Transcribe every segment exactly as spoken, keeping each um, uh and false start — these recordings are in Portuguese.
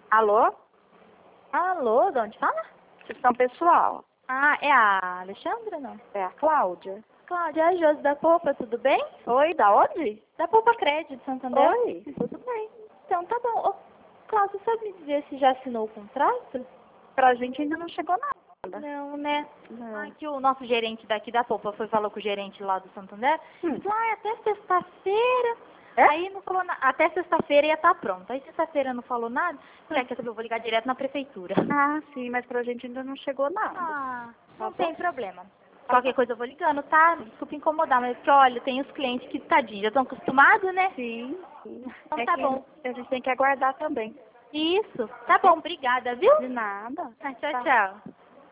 Alô? Alô, de onde fala? Assistão pessoal. Ah, é a Alexandra, não? É a Cláudia. Cláudia, é a Josi da Popa, tudo bem? Oi, da onde? Da Popa Crédito, Santander. Oi, tudo bem. Então, tá bom. Ô, Cláudia, sabe me dizer se já assinou o contrato? Pra gente ainda não chegou nada. Não, né? Não. Ah, que o nosso gerente daqui da Popa foi falou com o gerente lá do Santander. Hum. Ele falou, ah, é até sexta-feira. É? Aí não falou nada. Até sexta-feira ia estar pronto. Aí sexta-feira não falou nada. Falei, ah, quer saber, eu vou ligar direto na prefeitura. Ah, sim, mas pra gente ainda não chegou nada. Ah, não Tá tem bom? problema. Qualquer coisa eu vou ligando, tá? Desculpa incomodar, mas porque, olha, tem os clientes que, tadinho, já estão acostumados, né? Sim, sim. Então É tá que bom. a gente tem que aguardar também. Isso. Tá bom, obrigada, viu? De nada. Ah, tchau, Tá. tchau.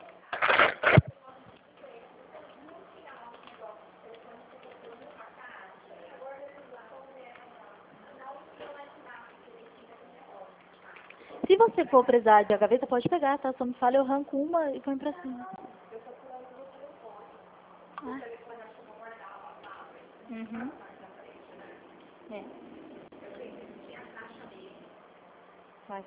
Se você for precisar de a gaveta, pode pegar, tá? Só me fala, eu arranco uma e põe pra cima. Ah. Uhum. É. Vai.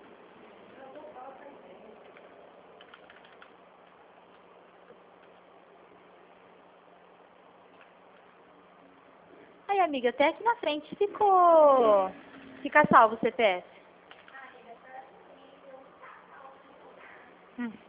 Aí, amiga, até aqui na frente ficou... Fica salvo o C P F. Hum.